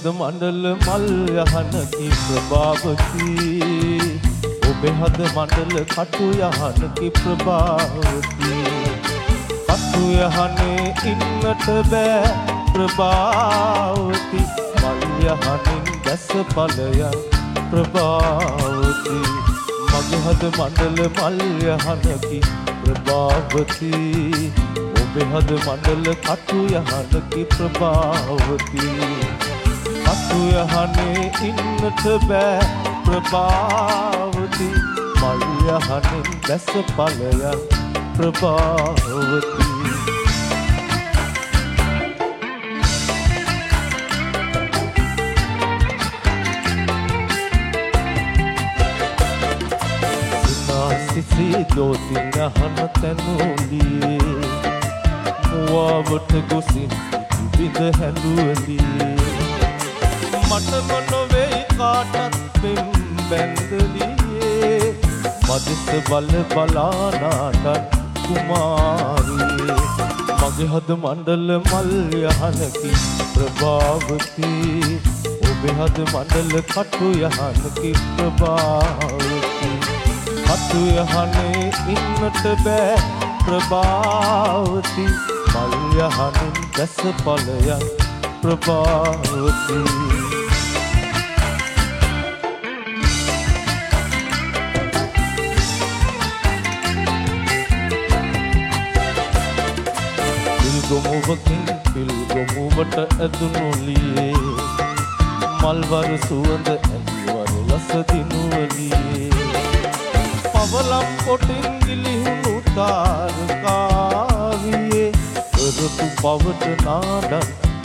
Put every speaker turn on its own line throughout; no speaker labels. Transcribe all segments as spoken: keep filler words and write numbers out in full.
මණ්ඩල මල් යහනකි ප්‍රභාවති ඔබේ හද මණ්ඩල කටු යහනකි ප්‍රභාවති කටු යහනේ ඉන්නට බෑ ප්‍රභාවති මල් යහනින් දැස ඵලයන් ප්‍රභාවති මගේ හද මණ්ඩල මල් යහනකි ප්‍රභාවති ඔබේ හද මණ්ඩල කටු යහනකි ප්‍රභාවති කටු යහනේ ඉන්නට බෑ ප්‍රභාවති මල් යහනින් දැස ඵලයන් ප්‍රභාවති සිසි දෝසින් අහන තැනුලියේ මුවාවට ගොසින් විඳ හැඳුවලියේ මට නොවේ කාටත් පෙම් බැන්දලියේ මදිස බල බලානාටත් කුමාරියේ මගේ හද මණ්ඩල මල් යහනකි ප්‍රභාවති ඔබේ හද මණ්ඩල කටු යහනකි ප්‍රභාවති කටු යහනේ ඉන්නට බෑ ප්‍රභාවති මල් යහනින් දැස ඵලයන් ප්‍රභාවති පිල්ගොමුවකින් පිල්ගොමුවට ඇදුණුලියේ මල්වර සුවඳ ඇලිවර ලස දිනුවලියේ පවලම් කොටින් ගිලිහුණු තාරකාවියේ කරපු පවට නාඩන්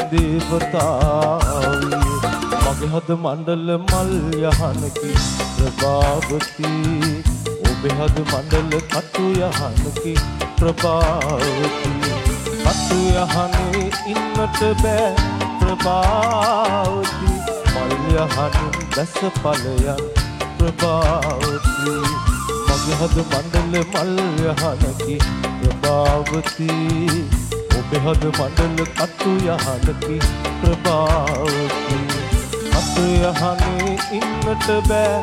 දේවතාවියේ මගේ හද මණ්ඩල මල් යහනකි ප්‍රභාවති ඔබේ හද මණ්ඩල කටු යහනකි ප්‍රභාවති කටු යහනේ ඉන්නට බෑ ප්‍රභාවති මල් යහනින් දැස ඵලයන් ප්‍රභාවති මගේ හද මණ්ඩල මල් යහනකි ප්‍රභාවති ඔබේ හද මණ්ඩල කටු යහනකි ප්‍රභාවති කටු යහනේ ඉන්නට බෑ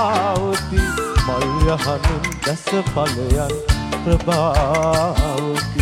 ප්‍රභාවති මල් යහනින් දැස ඵලයන් ප්‍රභාවති